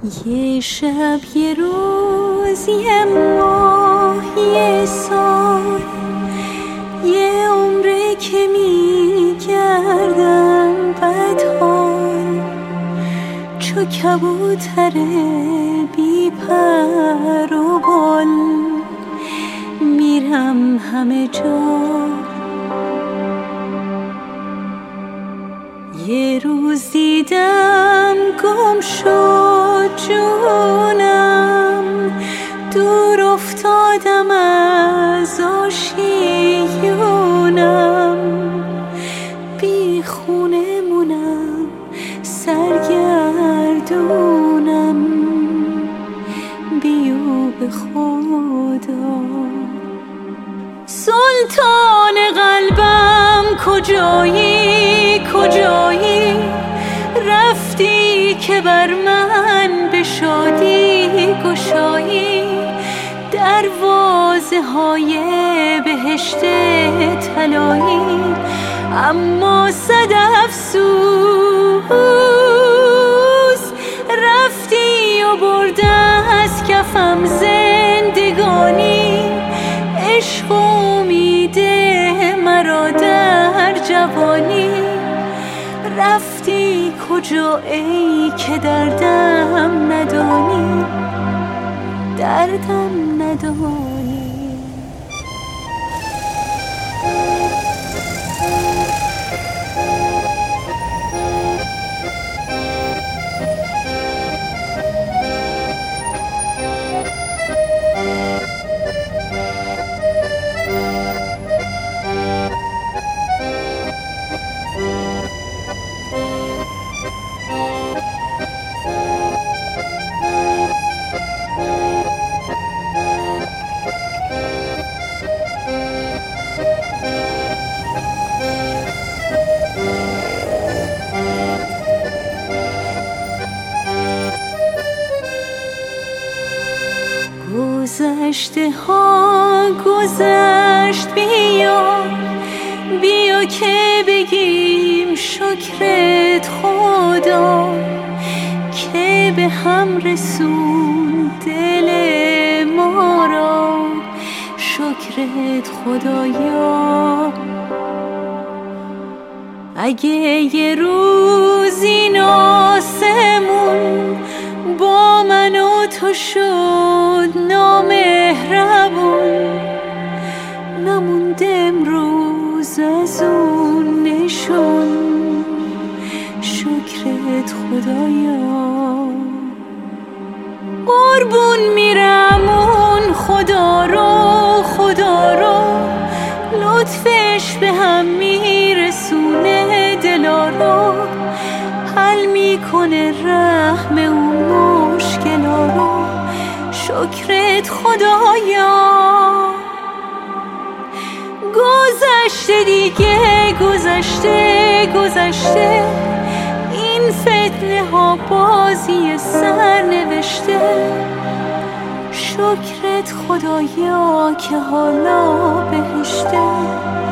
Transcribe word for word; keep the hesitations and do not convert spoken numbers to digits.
یه شب یه روز یه ماه یه سال یه عمره که میگردم بدحال چو کبوتر بی پر و بال میرم همه جا. یه روز دیدم گم شد جونم، دور افتادم از آشیونم، بی خونه مونم سرگردونم، بیو به خدا. سلطان قلبم کجایی کجایی، رفتی که بر من به شادی گشایی، دروازه های بهشت طلایی، اما صد افسوس رفتی و برده از کفم زندگانی، عشق امیده مرا در جوانی. رفتی کجا ای که دردم ندانی، دردم ندانی. گذشته ها گذشت، بیا بیا که بگیم شکرت خدا، که به هم رسون دل ما را شکرت خدایا. اگه یه روز این آسمون با من و تو شد نامهربون، نموند امروز از اون نشون، شکرت خدایا. قربون میرم اون خدا رو خدا رو، لطفش به هم میرسونه دلا رو، حل میکنه رحم اون مشکلا رو، شکرت خدایا. گذشته دیگه گذشته گذشته، این فتنه ها بازی سر نوشته، شکرت خدایا که حالا بهشته.